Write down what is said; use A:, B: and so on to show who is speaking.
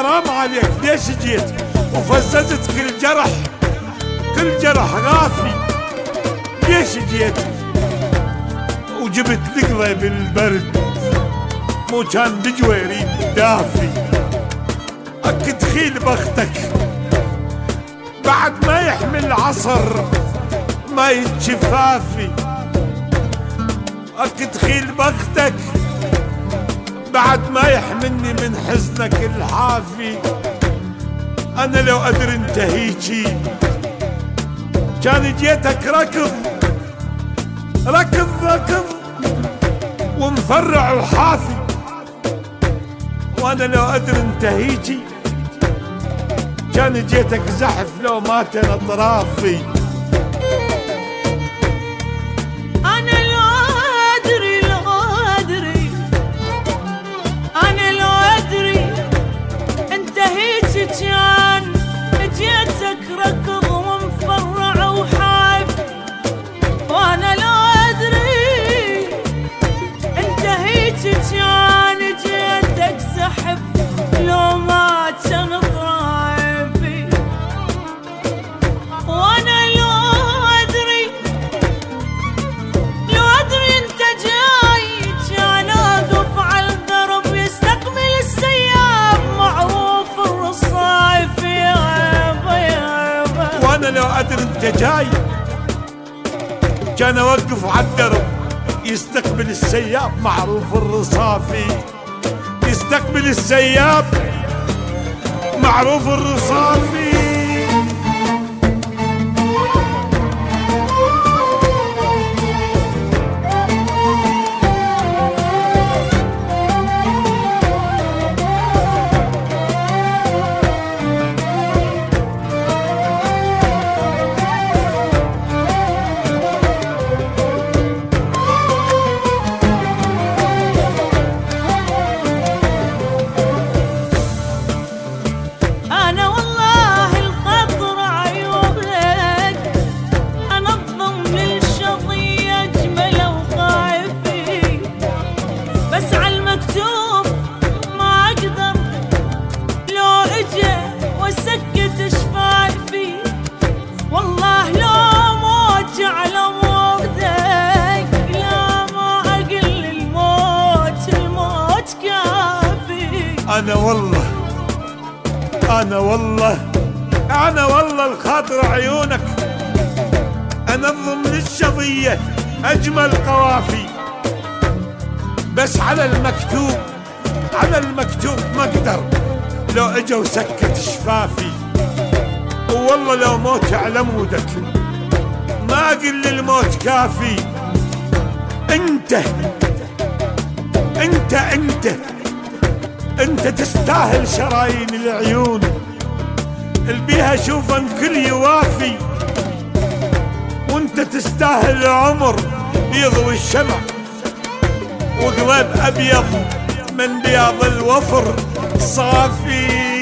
A: حرام عليك ليش جيت وفززت كل جرح غافي؟ ليش جيت وجبت لقضي بالبرد مو كان بجوى يريد دافي؟ اك تخيل بختك بعد ما يحمل عصر ما يتشفافي. اك تخيل بختك بعد ما يحملني من حزنك الحافي. انا لو ادري انت هيجي كان جيتك ركض ومفرع وحافي. وانا لو ادري انت هيجي كان جيتك زحف لو مات اطرافي.
B: كان جيتك ركض ومفرع وحاف. وانا لو ادري انت هيك كان جيتك سحب لو ما كان ضرايبي. وانا لو ادري انت جاي كان اقف على الدرب يستقبل السياب معروف الرصايف.
A: وانا لو ادري انت جاي كان اوقف على الدرب يستقبل السياب معروف الرصافي. يستقبل السياب معروف الرصافي. أنا والله الخاطر عيونك أنظم للشظية أجمل قوافي. بس على المكتوب ما أقدر لو أجا وسكت شفافي. والله لو موت على مودك ما أقل للموت كافي. انت تستاهل شرايين العيون اللي بيها شوفا كل يوافي. وانت تستاهل عمر يضوي الشمع وقلب ابيض من بياض الوفر صافي.